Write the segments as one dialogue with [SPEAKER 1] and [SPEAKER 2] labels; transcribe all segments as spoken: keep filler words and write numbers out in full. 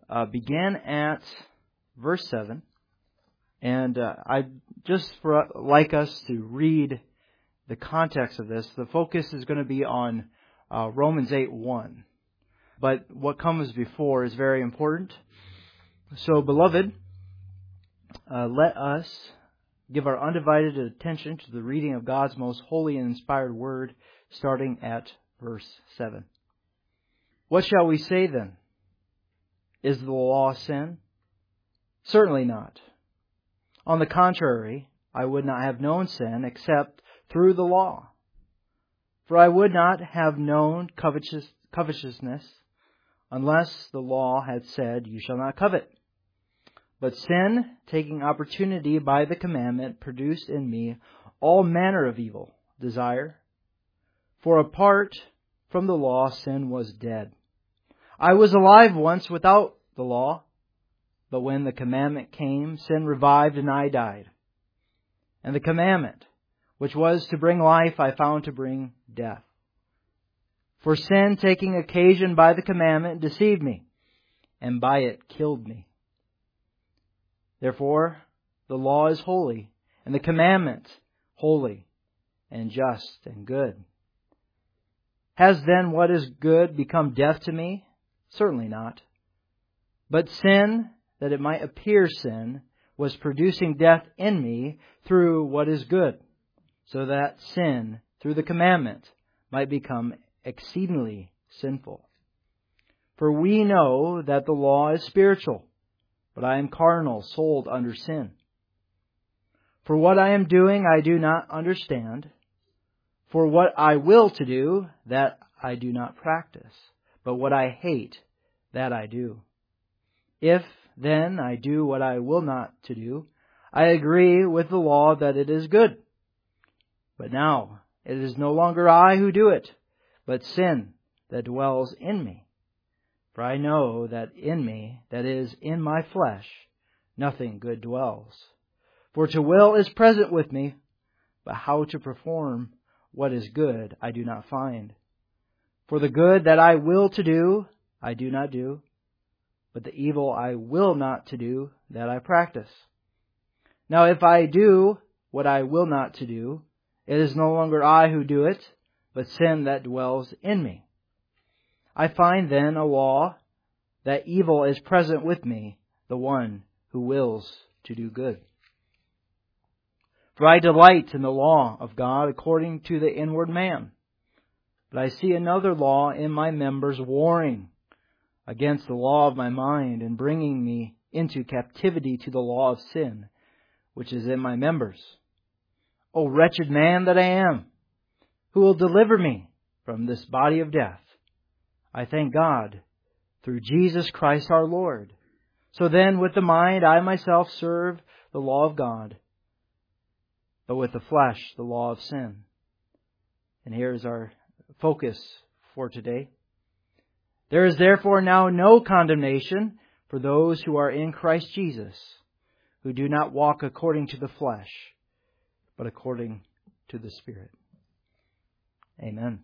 [SPEAKER 1] uh, began at verse seven. And uh, I'd just for, like us to read the context of this. The focus is going to be on uh, Romans eight one. But what comes before is very important. So, beloved, uh, let us give our undivided attention to the reading of God's most holy and inspired word, starting at verse seven. What shall we say then? Is the law sin? Certainly not. On the contrary, I would not have known sin except through the law. For I would not have known covetous, covetousness unless the law had said, you shall not covet. But sin, taking opportunity by the commandment, produced in me all manner of evil desire. For apart from the law, sin was dead. I was alive once without the law, but when the commandment came, sin revived and I died. And the commandment, which was to bring life, I found to bring death. For sin, taking occasion by the commandment, deceived me, and by it killed me. Therefore, the law is holy, and the commandment holy, and just, and good. Has then what is good become death to me? Certainly not. But sin, that it might appear sin, was producing death in me through what is good, so that sin, through the commandment, might become exceedingly sinful. For we know that the law is spiritual, but I am carnal, sold under sin. For what I am doing I do not understand. For what I will to do, that I do not practice. But what I hate, that I do. If then I do what I will not to do, I agree with the law that it is good. But now it is no longer I who do it, but sin that dwells in me. For I know that in me, that is, in my flesh, nothing good dwells. For to will is present with me, but how to perform what is good I do not find. For the good that I will to do, I do not do, but the evil I will not to do, that I practice. Now if I do what I will not to do, it is no longer I who do it, but sin that dwells in me. I find then a law, that evil is present with me, the one who wills to do good. For I delight in the law of God according to the inward man. But I see another law in my members warring against the law of my mind and bringing me into captivity to the law of sin, which is in my members. O wretched man that I am, who will deliver me from this body of death? I thank God through Jesus Christ our Lord. So then with the mind I myself serve the law of God, but with the flesh the law of sin. And here is our focus for today. There is therefore now no condemnation for those who are in Christ Jesus, who do not walk according to the flesh, but according to the Spirit. Amen.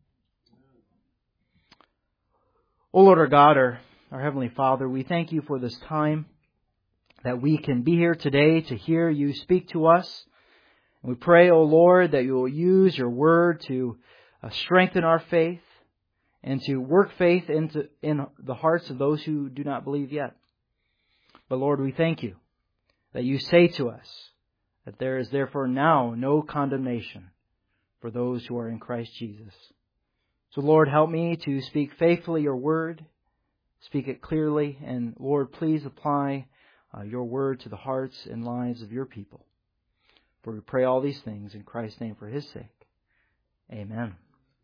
[SPEAKER 1] O Lord our God, our, our Heavenly Father, we thank you for this time that we can be here today to hear you speak to us. And we pray, O Lord, that you will use your word to uh, strengthen our faith and to work faith into in the hearts of those who do not believe yet. But Lord, we thank you that you say to us that there is therefore now no condemnation for those who are in Christ Jesus. So Lord, help me to speak faithfully your word, speak it clearly, and Lord, please apply uh, your word to the hearts and lives of your people. For we pray all these things in Christ's name for his sake. Amen.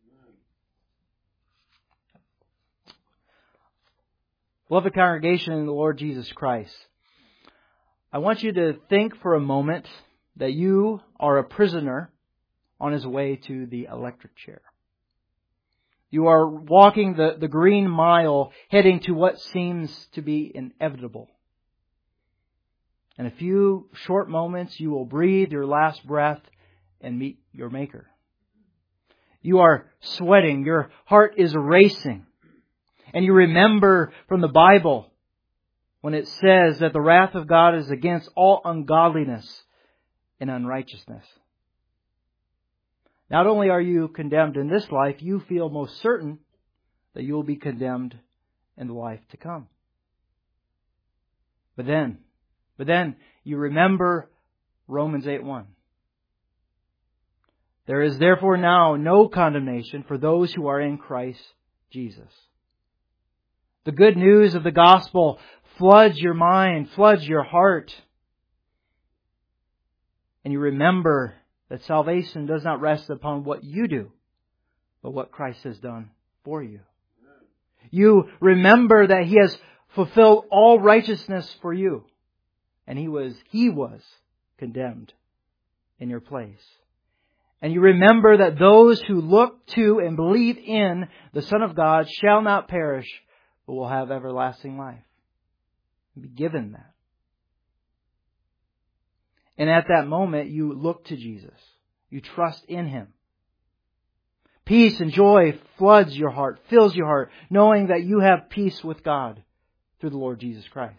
[SPEAKER 1] Beloved congregation in the Lord Jesus Christ, I want you to think for a moment that you are a prisoner on his way to the electric chair. You are walking the, the green mile, heading to what seems to be inevitable. In a few short moments, you will breathe your last breath and meet your Maker. You are sweating. Your heart is racing. And you remember from the Bible when it says that the wrath of God is against all ungodliness and unrighteousness. Not only are you condemned in this life, you feel most certain that you will be condemned in the life to come. But then, but then you remember Romans eight one. There is therefore now no condemnation for those who are in Christ Jesus. The good news of the gospel floods your mind, floods your heart. And you remember that salvation does not rest upon what you do, but what Christ has done for you. You remember that He has fulfilled all righteousness for you. And He was, He was condemned in your place. And you remember that those who look to and believe in the Son of God shall not perish, but will have everlasting life. Be given that. And at that moment, you look to Jesus. You trust in Him. Peace and joy floods your heart, fills your heart, knowing that you have peace with God through the Lord Jesus Christ.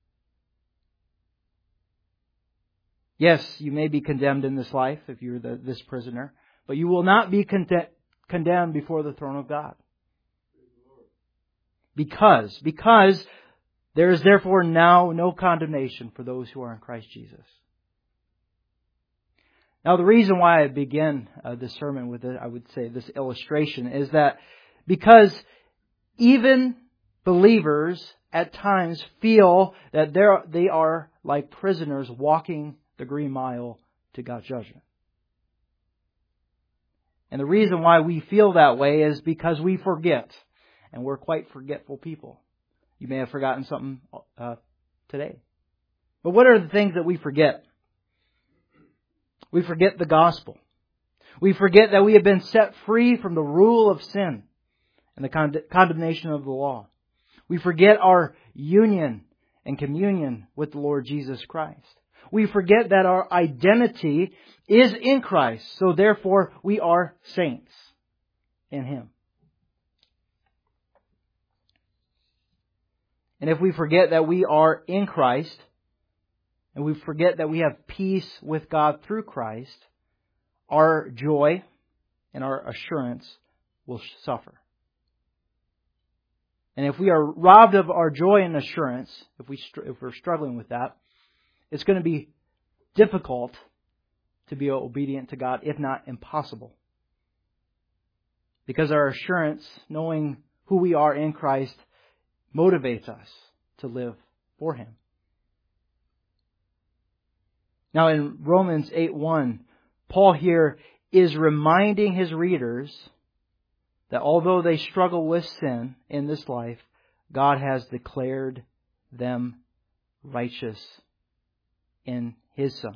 [SPEAKER 1] Yes, you may be condemned in this life if you're the, this prisoner, but you will not be conde- condemned before the throne of God. Because, because there is therefore now no condemnation for those who are in Christ Jesus. Now, the reason why I begin uh, this sermon with, it, I would say, this illustration is that because even believers at times feel that they're, they are like prisoners walking the green mile to God's judgment. And the reason why we feel that way is because we forget. And we're quite forgetful people. You may have forgotten something uh, today. But what are the things that we forget? We forget the gospel. We forget that we have been set free from the rule of sin and the con- condemnation of the law. We forget our union and communion with the Lord Jesus Christ. We forget that our identity is in Christ, so therefore we are saints in Him. And if we forget that we are in Christ, and we forget that we have peace with God through Christ, our joy and our assurance will suffer. And if we are robbed of our joy and assurance, if, we, if we're struggling with that, it's going to be difficult to be obedient to God, if not impossible. Because our assurance, knowing who we are in Christ, motivates us to live for Him. Now in Romans eight one, Paul here is reminding his readers that although they struggle with sin in this life, God has declared them righteous in His Son.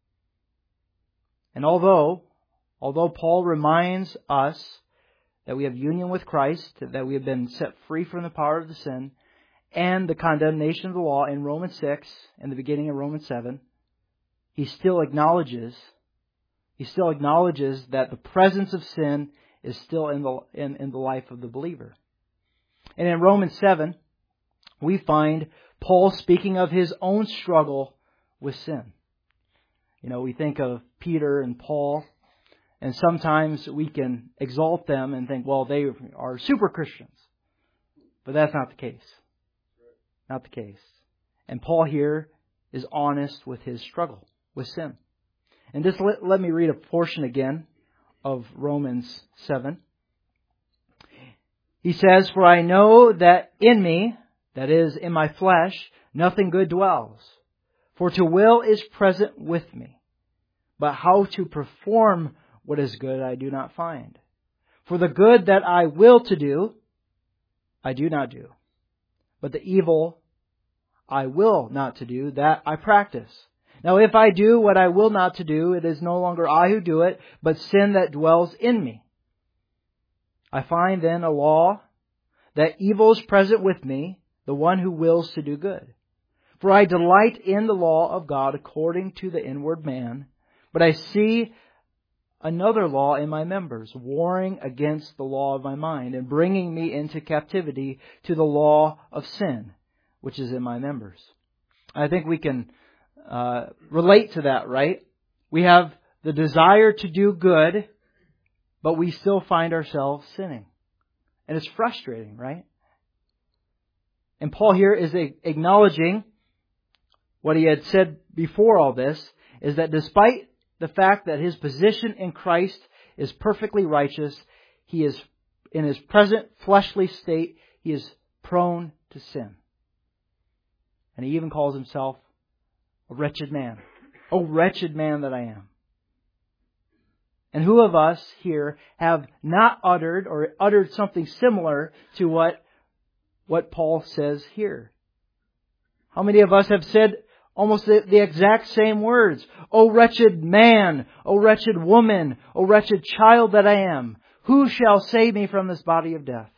[SPEAKER 1] And although, although Paul reminds us that we have union with Christ, that we have been set free from the power of the sin and the condemnation of the law in Romans six and the beginning of Romans seven, he still acknowledges, he still acknowledges that the presence of sin is still in the in, in the life of the believer. And in Romans seven, we find Paul speaking of his own struggle with sin. You know, we think of Peter and Paul, and sometimes we can exalt them and think, well, they are super Christians. But that's not the case. Not the case. And Paul here is honest with his struggle with sin. And just let, let me read a portion again of Romans seven. He says, "For I know that in me, that is, in my flesh, nothing good dwells. For to will is present with me. But how to perform what is good I do not find. For the good that I will to do, I do not do. But the evil I will not to do, that I practice. Now if I do what I will not to do, it is no longer I who do it, but sin that dwells in me. I find then a law, that evil is present with me, the one who wills to do good. For I delight in the law of God according to the inward man, but I see another law in my members, warring against the law of my mind, and bringing me into captivity to the law of sin, which is in my members. I think we can uh, relate to that, right? We have the desire to do good, but we still find ourselves sinning. And it's frustrating, right? And Paul here is acknowledging what he had said before all this, is that despite the fact that his position in Christ is perfectly righteous, he is, in his present fleshly state, he is prone to sin. And he even calls himself a wretched man. Oh, wretched man that I am. And who of us here have not uttered or uttered something similar to what, what Paul says here? How many of us have said almost the, the exact same words? O wretched man, O wretched woman, O wretched child that I am, who shall save me from this body of death?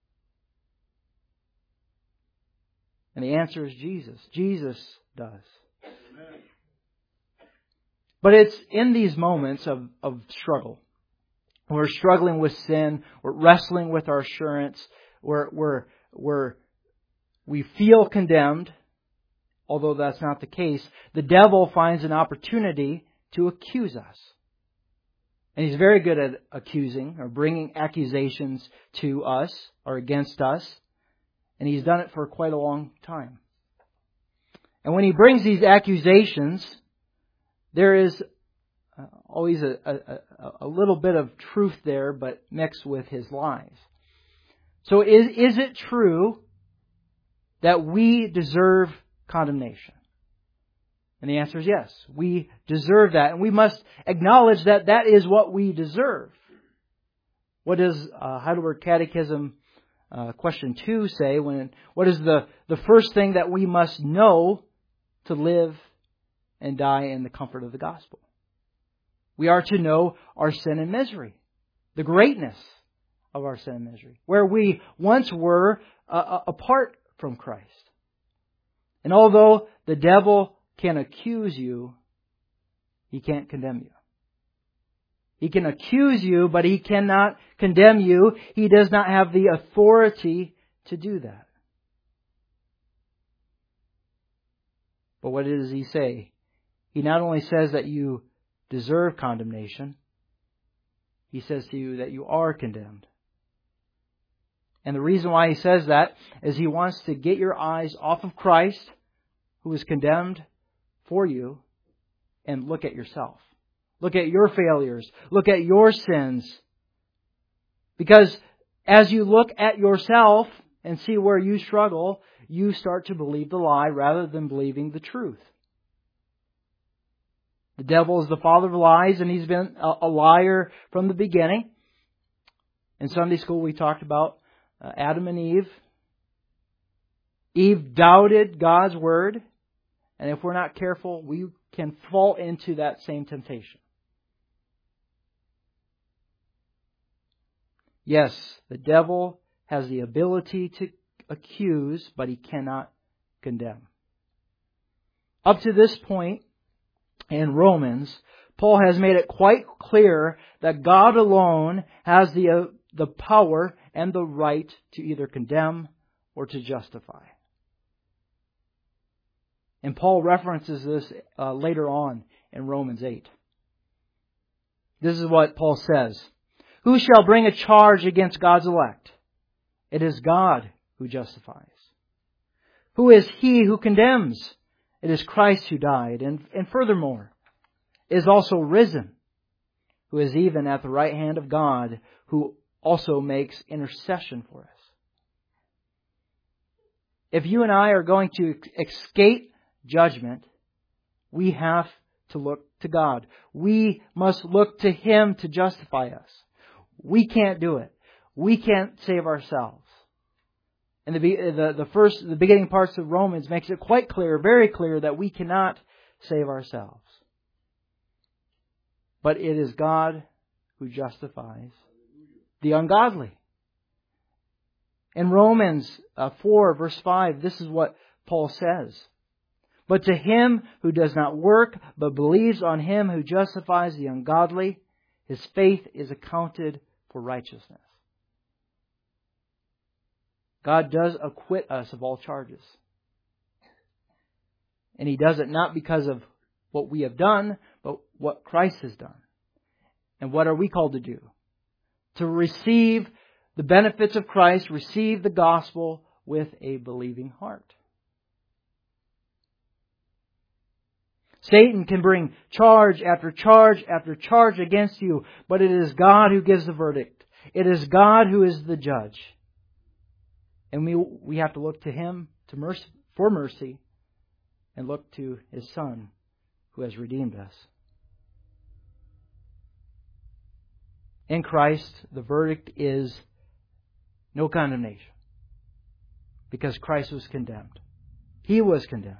[SPEAKER 1] And the answer is Jesus. Jesus does. Amen. But it's in these moments of, of struggle. We're struggling with sin. We're wrestling with our assurance. We're, we're, we're, we feel condemned. Although that's not the case, the devil finds an opportunity to accuse us. And he's very good at accusing or bringing accusations to us or against us. And he's done it for quite a long time. And when he brings these accusations, there is always a, a, a little bit of truth there, but mixed with his lies. So is, is it true that we deserve condemnation? And the answer is yes. We deserve that. And we must acknowledge that that is what we deserve. What does uh, Heidelberg Catechism uh, question two say? When what is the, the first thing that we must know to live and die in the comfort of the gospel? We are to know our sin and misery. The greatness of our sin and misery. Where we once were uh, apart from Christ. And although the devil can accuse you, he can't condemn you. He can accuse you, but he cannot condemn you. He does not have the authority to do that. But what does he say? He not only says that you deserve condemnation, he says to you that you are condemned. And the reason why he says that is he wants to get your eyes off of Christ, who was condemned for you, and look at yourself. Look at your failures. Look at your sins. Because as you look at yourself and see where you struggle, you start to believe the lie rather than believing the truth. The devil is the father of lies, and he's been a liar from the beginning. In Sunday school we talked about Uh, Adam and Eve. Eve doubted God's word. And if we're not careful, we can fall into that same temptation. Yes, the devil has the ability to accuse, but he cannot condemn. Up to this point in Romans, Paul has made it quite clear that God alone has the uh, the power and the right to either condemn or to justify. And Paul references this uh, later on in Romans eight. This is what Paul says. Who shall bring a charge against God's elect? It is God who justifies. Who is he who condemns? It is Christ who died, and, and furthermore, is also risen, who is even at the right hand of God, who also makes intercession for us. If you and I are going to escape judgment, we have to look to God. We must look to Him to justify us. We can't do it. We can't save ourselves. And the, the, the first, the beginning parts of Romans makes it quite clear, very clear, that we cannot save ourselves. But it is God who justifies the ungodly. In Romans four, verse five, this is what Paul says. But to him who does not work, but believes on Him who justifies the ungodly, his faith is accounted for righteousness. God does acquit us of all charges. And He does it not because of what we have done, but what Christ has done. And what are we called to do? To receive the benefits of Christ, receive the gospel with a believing heart. Satan can bring charge after charge after charge against you, but it is God who gives the verdict. It is God who is the judge. And we we have to look to Him to mercy, for mercy, and look to His Son who has redeemed us. In Christ, the verdict is no condemnation, because Christ was condemned. He was condemned.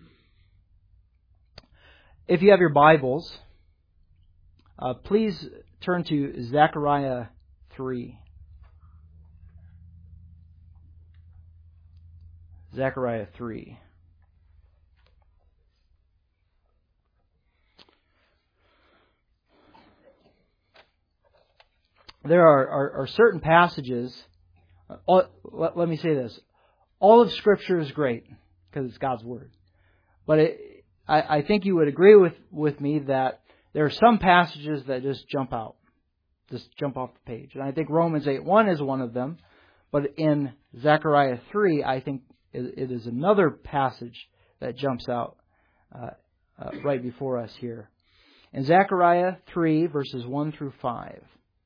[SPEAKER 1] If you have your Bibles, uh, please turn to Zechariah three. Zechariah three. There are, are, are certain passages. Uh, all, let, let me say this. All of Scripture is great because it's God's Word. But it, I, I think you would agree with, with me that there are some passages that just jump out. Just jump off the page. And I think Romans eight one is one of them. But in Zechariah three, I think it, it is another passage that jumps out uh, uh, right before us here. In Zechariah three, verses one through five.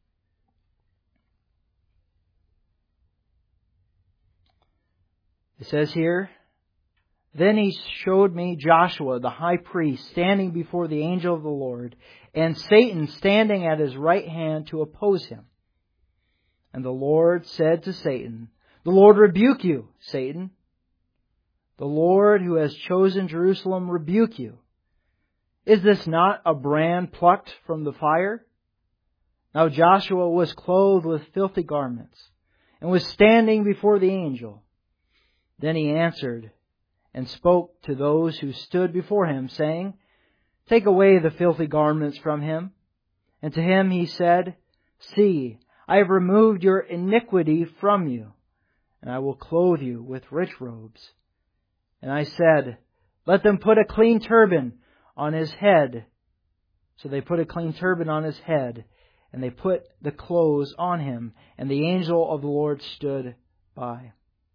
[SPEAKER 1] It says here, "Then he showed me Joshua, the high priest, standing before the angel of the Lord, and Satan standing at his right hand to oppose him. And the Lord said to Satan, 'The Lord rebuke you, Satan. The Lord who has chosen Jerusalem rebuke you. Is this not a brand plucked from the fire?' Now Joshua was clothed with filthy garments, and was standing before the angel. Then he answered and spoke to those who stood before him, saying, 'Take away the filthy garments from him.' And to him he said, 'See, I have removed your iniquity from you, and I will clothe you with rich robes.' And I said, 'Let them put a clean turban on his head.' So they put a clean turban on his head, and they put the clothes on him, and the angel of the Lord stood by."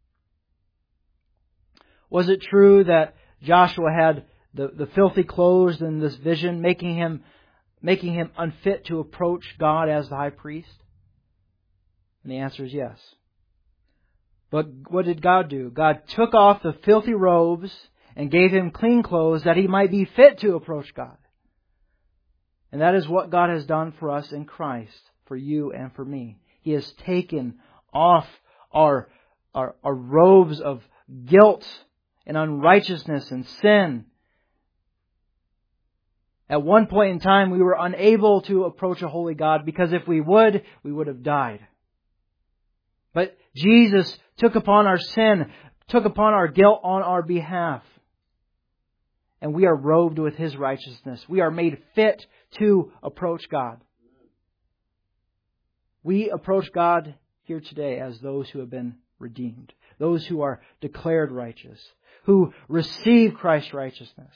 [SPEAKER 1] Was it true that Joshua had the, the filthy clothes in this vision, making him, making him unfit to approach God as the high priest? And the answer is yes. But what did God do? God took off the filthy robes and gave him clean clothes that he might be fit to approach God. And that is what God has done for us in Christ, for you and for me. He has taken off our, our, our robes of guilt and unrighteousness and sin. At one point in time, we were unable to approach a holy God, because if we would, we would have died. But Jesus took upon our sin, took upon our guilt on our behalf. And we are robed with His righteousness. We are made fit to approach God. We approach God here today as those who have been redeemed, those who are declared righteous, who receive Christ's righteousness.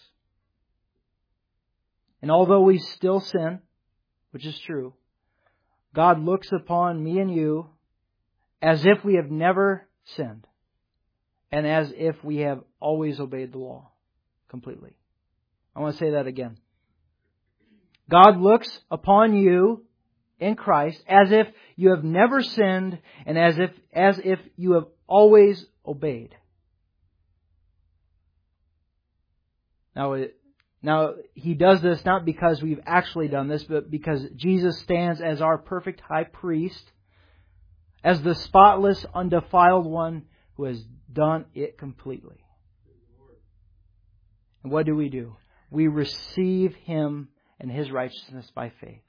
[SPEAKER 1] And although we still sin, which is true, God looks upon me and you as if we have never sinned, and as if we have always obeyed the law completely. I want to say that again. God looks upon you in Christ as if you have never sinned, and as if as if you have always obeyed. Now, now He does this not because we've actually done this, but because Jesus stands as our perfect high priest, as the spotless, undefiled one who has done it completely. And what do we do? We receive Him and His righteousness by faith.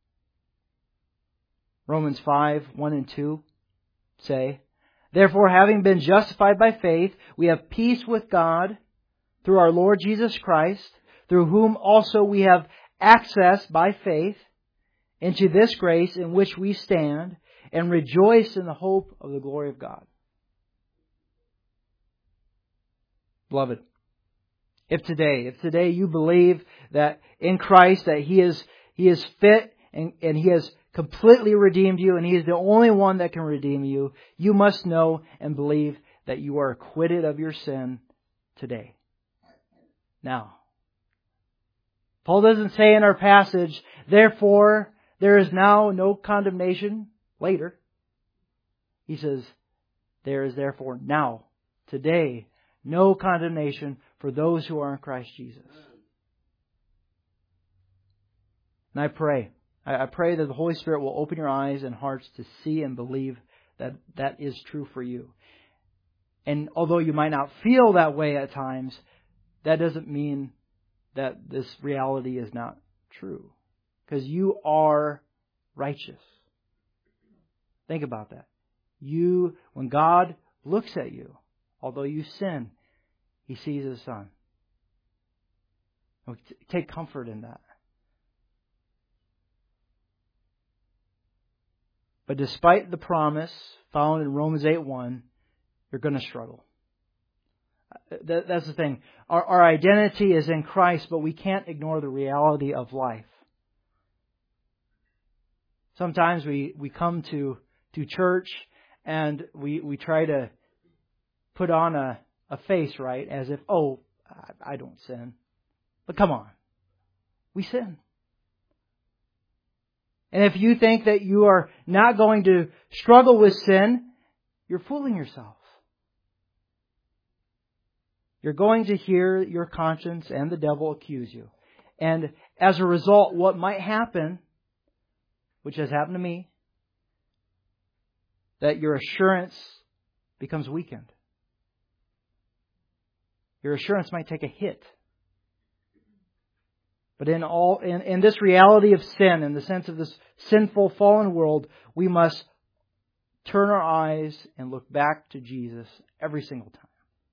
[SPEAKER 1] Romans five, one and two say, "Therefore, having been justified by faith, we have peace with God through our Lord Jesus Christ, through whom also we have access by faith into this grace in which we stand, and rejoice in the hope of the glory of God." Beloved, If today, if today you believe that in Christ that He is He is fit and, and He has completely redeemed you and He is the only one that can redeem you, you must know and believe that you are acquitted of your sin today. Now, Paul doesn't say in our passage, therefore there is now no condemnation later. He says, there is therefore now, today, no condemnation for those who are in Christ Jesus. And I pray, I pray that the Holy Spirit will open your eyes and hearts to see and believe that that is true for you. And although you might not feel that way at times, that doesn't mean that this reality is not true. Because you are righteous. Think about that. You, when God looks at you, although you sin, He sees His Son. Take comfort in that. But despite the promise found in Romans eight one, you're going to struggle. That, that's the thing. Our, our identity is in Christ, but we can't ignore the reality of life. Sometimes we, we come to, to church and we, we try to put on a, a face, right? As if, oh, I, I don't sin. But come on. We sin. And if you think that you are not going to struggle with sin, you're fooling yourself. You're going to hear your conscience and the devil accuse you. And as a result, what might happen, which has happened to me, that your assurance becomes weakened. Your assurance might take a hit. But in all, in, in this reality of sin, in the sense of this sinful, fallen world, we must turn our eyes and look back to Jesus every single time.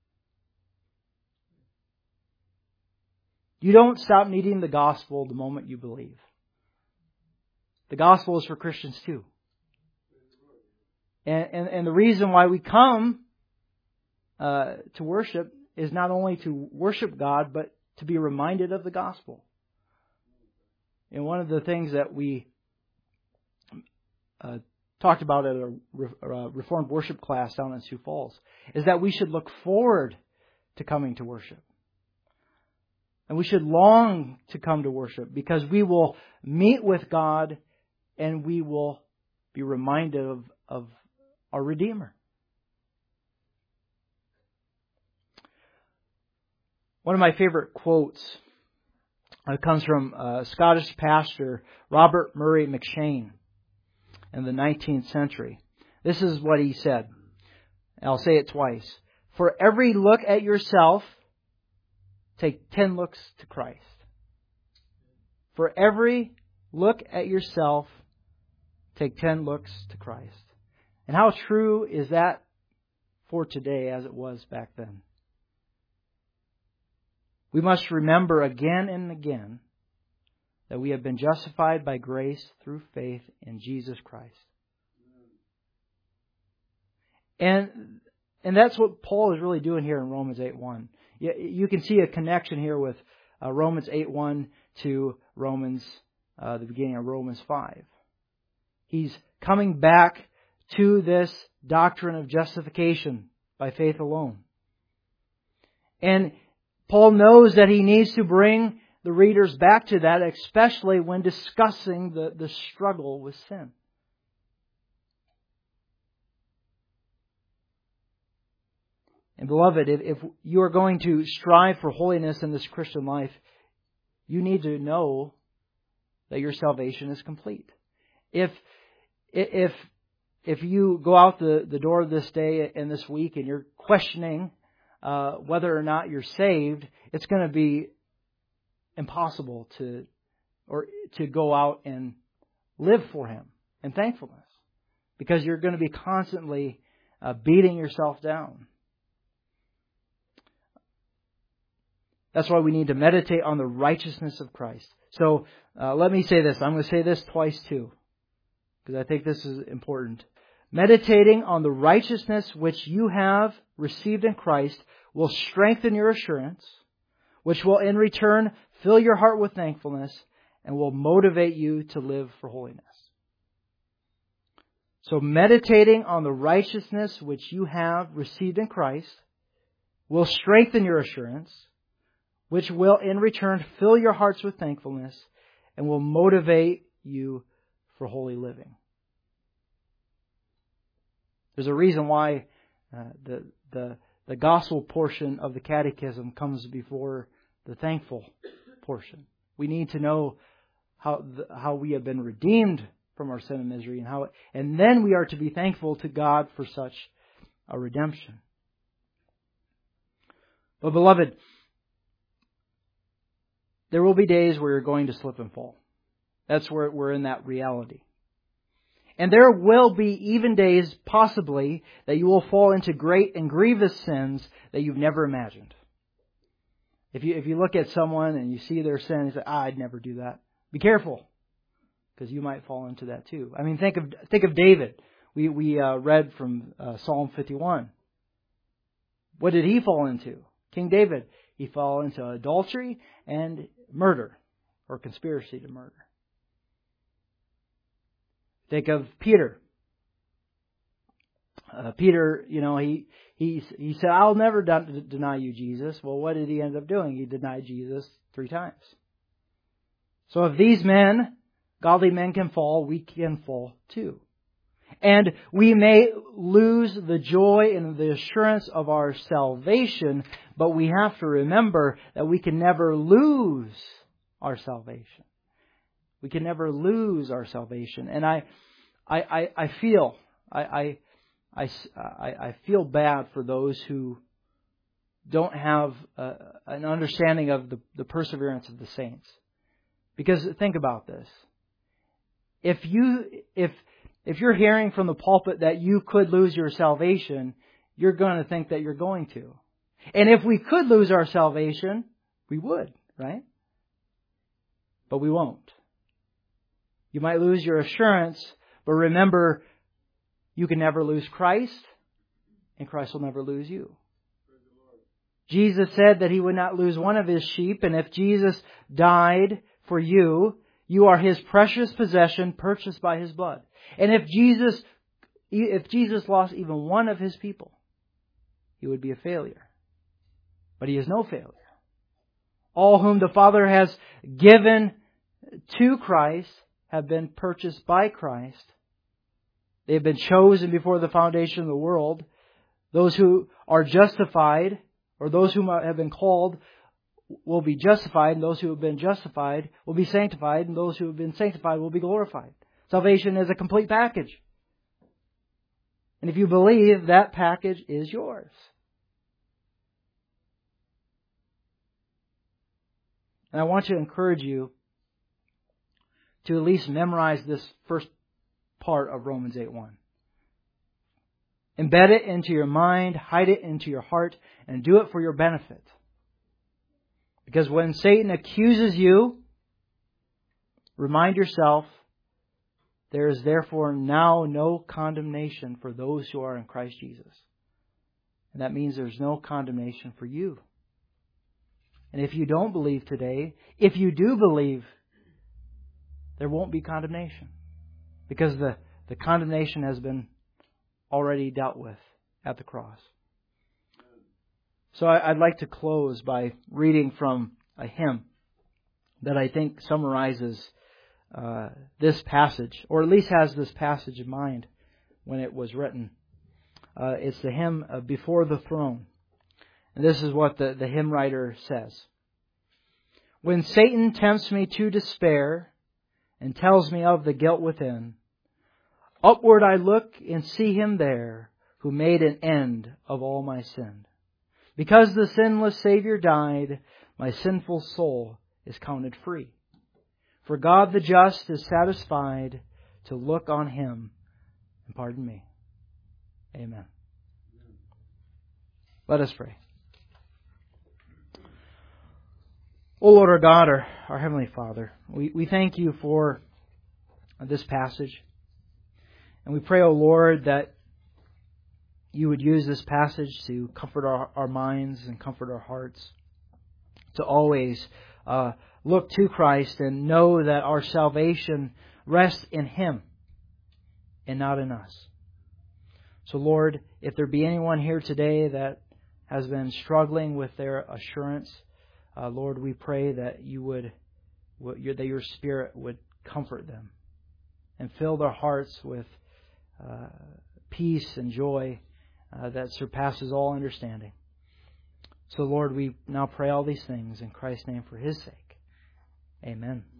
[SPEAKER 1] You don't stop needing the gospel the moment you believe. The gospel is for Christians too. And, and, and the reason why we come uh, to worship is not only to worship God, but to be reminded of the gospel. And one of the things that we uh, talked about at a, a Reformed worship class down in Sioux Falls is that we should look forward to coming to worship. And we should long to come to worship because we will meet with God and we will be reminded of, of our Redeemer. One of my favorite quotes uh, comes from uh, Scottish pastor Robert Murray McCheyne in the nineteenth century. This is what he said. I'll say it twice. For every look at yourself, take ten looks to Christ. For every look at yourself, take ten looks to Christ. And how true is that for today as it was back then? We must remember again and again that we have been justified by grace through faith in Jesus Christ. And and that's what Paul is really doing here in Romans eight one. You, you can see a connection here with uh, Romans eight one to Romans, uh, the beginning of Romans five. He's coming back to this doctrine of justification by faith alone. And Paul knows that he needs to bring the readers back to that, especially when discussing the, the struggle with sin. And beloved, if, if you are going to strive for holiness in this Christian life, you need to know that your salvation is complete. If if if you go out the, the door this day and this week and you're questioning uh, whether or not you're saved, it's going to be impossible to or to go out and live for Him in thankfulness, because you're going to be constantly uh, beating yourself down. That's why we need to meditate on the righteousness of Christ. So uh, let me say this. I'm going to say this twice too, because I think this is important. Meditating on the righteousness which you have received in Christ will strengthen your assurance, which will in return fill your heart with thankfulness and will motivate you to live for holiness. So meditating on the righteousness which you have received in Christ will strengthen your assurance, which will in return fill your hearts with thankfulness and will motivate you for holy living. There's a reason why uh, the, the, the gospel portion of the catechism comes before the thankful portion. We need to know how the, how we have been redeemed from our sin and misery, and how, and then we are to be thankful to God for such a redemption. But beloved, there will be days where you're going to slip and fall. That's where we're in that reality. And there will be even days, possibly, that you will fall into great and grievous sins that you've never imagined. If you if you look at someone and you see their sin, you say, ah, I'd never do that. Be careful, because you might fall into that too. I mean, think of think of David. We we uh, read from uh, Psalm fifty-one. What did he fall into? King David. He fell into adultery and murder, or conspiracy to murder. Think of Peter. Uh, Peter, you know, he he he said, "I'll never de- deny you, Jesus." Well, what did he end up doing? He denied Jesus three times. So if these men, godly men, can fall, we can fall too. And we may lose the joy and the assurance of our salvation, but we have to remember that we can never lose our salvation. We can never lose our salvation. And I, I, I, I feel, I, I, I, I feel bad for those who don't have a, an understanding of the, the perseverance of the saints. Because think about this. If you, if, if you're hearing from the pulpit that you could lose your salvation, you're going to think that you're going to. And if we could lose our salvation, we would, right? But we won't. You might lose your assurance, but remember, you can never lose Christ, and Christ will never lose you. Jesus said that He would not lose one of His sheep, and if Jesus died for you, you are His precious possession, purchased by His blood. And if Jesus, if Jesus lost even one of His people, He would be a failure. But He is no failure. All whom the Father has given to Christ have been purchased by Christ. They have been chosen before the foundation of the world. Those who are justified, or those who have been called, will be justified, and those who have been justified will be sanctified, and those who have been sanctified will be glorified. Salvation is a complete package. And if you believe, that package is yours. And I want to encourage you to at least memorize this first part of Romans eight one. Embed it into your mind, hide it into your heart, and do it for your benefit. Because when Satan accuses you, remind yourself, there is therefore now no condemnation for those who are in Christ Jesus. And that means there's no condemnation for you. And if you don't believe today, if you do believe, there won't be condemnation. Because the, the condemnation has been already dealt with at the cross. So I, I'd like to close by reading from a hymn that I think summarizes uh, this passage, or at least has this passage in mind when it was written. Uh, it's the hymn uh, Before the Throne. And this is what the, the hymn writer says. When Satan tempts me to despair and tells me of the guilt within, upward I look and see Him there who made an end of all my sin. Because the sinless Savior died, my sinful soul is counted free. For God the just is satisfied to look on Him and pardon me. Amen. Let us pray. O Lord our God, our, our Heavenly Father, we, we thank You for this passage. And we pray, O Lord, that You would use this passage to comfort our, our minds and comfort our hearts. to always uh, look to Christ and know that our salvation rests in Him and not in us. So Lord, if there be anyone here today that has been struggling with their assurance, uh, Lord, we pray that you would, that your Spirit would comfort them and fill their hearts with uh, peace and joy uh, that surpasses all understanding. So Lord, we now pray all these things in Christ's name for His sake. Amen.